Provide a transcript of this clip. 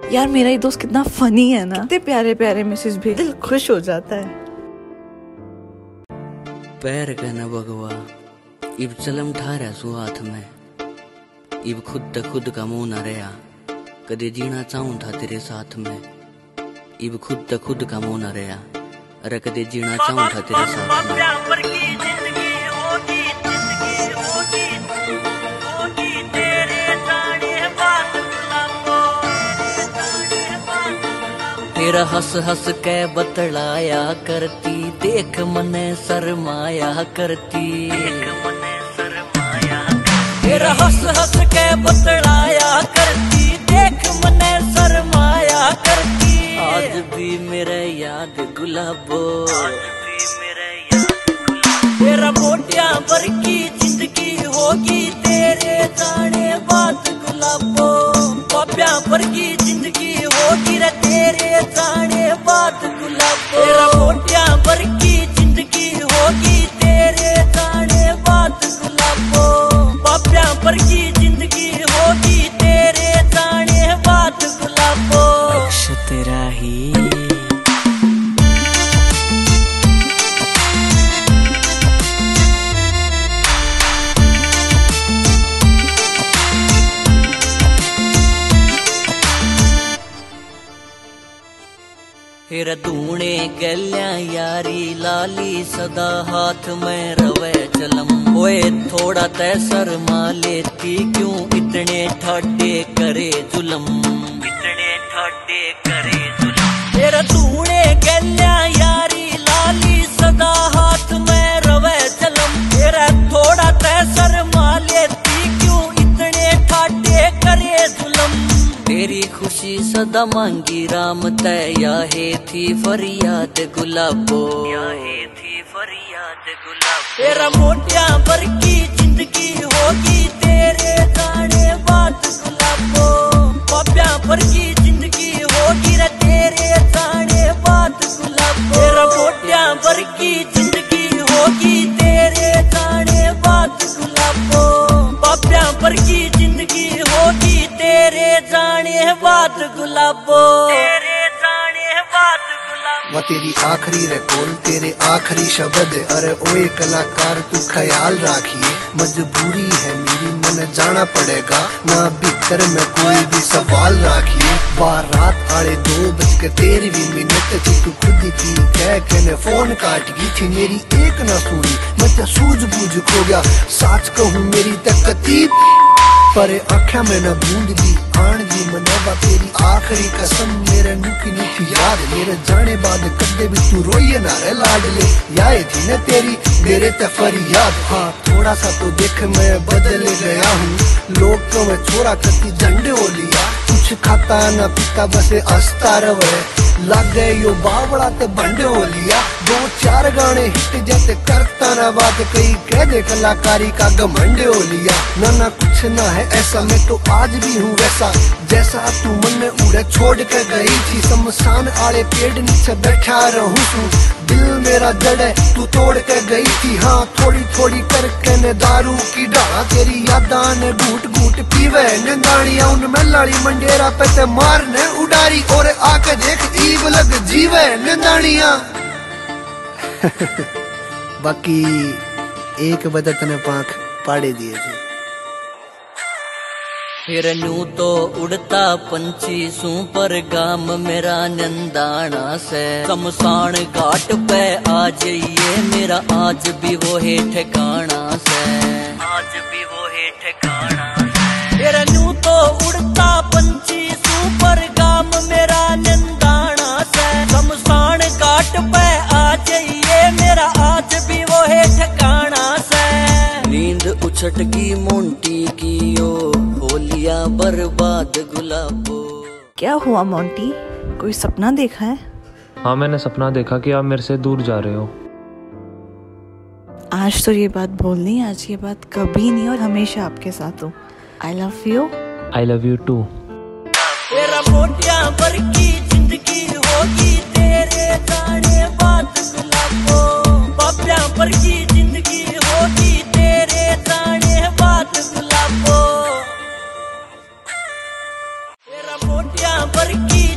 यार मेरा ये दोस्त कितना फनी है ना, कितने प्यारे प्यारे मैसेज भेज, दिल खुश हो जाता है। पैर कहना भगवा इब चलम ठारा सु हाथ में, इब खुद तक खुद का मुंह न रहा, कदे जीना चाहूं था तेरे साथ में। इब खुद तक खुद का मुंह न रहा, अरे कदे जीना चाहूं था तेरे साथ में। तेरा हंस हंस के बतलाया करती, देख मने शर्माया करती। तेरा हंस हंस के बतलाया करती, देख मने शर्माया करती। आज भी मेरे याद गुलाबो, तेरा मोटिया भर की जिंदगी होगी तेरे जाने बाद गुलाबो। पापिया भर की जिंदगी होगी रे तेरे जाने बाद गुलाबो। तेरा मोटिया भर की जिंदगी होगी तेरे जाने बाद गुलाबो। पापिया भर की जिंदगी होगी तेरे जाने बाद गुलाबो। लक्ष तेरा ही फिर धूणे गल्या यारी लाली, सदा हाथ में रवे चलम। ओए थोड़ा तै शर्मा लेती, क्यों इतने ठाडे करे जुलम, इतने ठाडे करे जुलम। फिर धूणे गल्या यारी लाली, सदा हाथ में रवे चलम। फिर थोड़ा तै शर्मा लेती, क्यों इतने ठाडे करे जुलम। तेरी खुशी सदा मांगी राम तय, याहे थी फरियाद गुलाबो, याहे थी फरियाद गुलाबो। तेरा मोटिया भर की जिंदगी होगी तेरे जाने बाद गुलाबो। पापिया भर की जिंदगी होगी रे तेरे जाने बाद गुलाबो। तेरा मोटिया भर की जिंदगी होगी तेरे जाने बाद गुलाबो। पापिया भर की जिंदगी होगी तेरे जाने बाद गुलाबो, तेरे जाने बाद गुलाबो। वो तेरी आखिरी रिकॉल, तेरे आखिरी शब्द, अरे ओए कलाकार तू ख्याल राखिए। मजबूरी है मेरी, मन जाना पड़ेगा ना, भीतर में कोई भी सवाल राखिए। बारात आड़े 2:13 तू खुद थी कह ने फोन काट गई थी, मेरी एक ना सुनी। मैं तो सूझबूझ खो गया, साच कहूँ मेरी तकतीब, पर आँखें में न बूंद दी आन दी मनवा। तेरी आखिरी कसम मेरे नुकी नुकी याद, मेरे जाने बाद कदे भी तू रोइए ना रे लाडले। याद थी न तेरी मेरे ते फरियाद, हाँ थोड़ा सा तो देख मैं बदल गया हूँ। लोग तो मैं छोरा करती झंडे हो लिया, कुछ खाता न पीता बसे हंसता रवे। लग गए यो बावड़ा ते भंडे हो लिया, 2-4 गाने हिट जैसे करता ना बात, कई कह दे कलाकारी का घमंडे हो लिया। ना कुछ ना है ऐसा, मैं तो आज भी हूँ वैसा जैसा तू मन में उड़े छोड़ के गई थी। शमशान आले पेड़ नीचे बैठा रहूं तू, दिल मेरा जड़े तू तोड़ के गई थी। हाँ थोड़ी थोड़ी करके ने दारू की ढाला, तेरी यादां ने घूट घूट पीवे नंदानिया। उनमें लाड़ी मंडेरा पे ते मारने उडारी, और आके देख ईब लग जीवे नंदानिया। बाकी एक बदत ने पांख पाड़े दिए थे। फिर न्यू तो उड़ता पंछी सू, पर गाम मेरा नंदाना से। शमशान घाट पे आ जाइए मेरा, आज भी वो है ठिकाना से, आज भी वो है ठिकाना से। फिर न्यू तो उड़ता पंछी सू, पर गाम मेरा नंदाना से। शमशान घाट पे आ जाइए मेरा, आज भी वो है ठिकाना से। नींद उछट की मोंटी की ओ, होलिया बर्बाद गुलाबो। क्या हुआ मोंटी, कोई सपना देखा है? हाँ मैंने सपना देखा कि आप मेरे से दूर जा रहे हो। आज तो ये बात बोलनी, आज ये बात कभी नहीं और हमेशा आपके साथ हूँ। I love you. I love you too. तेरा मोटिया भर की जिंदगी होगी तेरे जाने बाद गुलाबो। पापिया भर की जिंदगी होगी तेरे जाने बाद गुलाबो। तेरा मोटिया भर प्यार की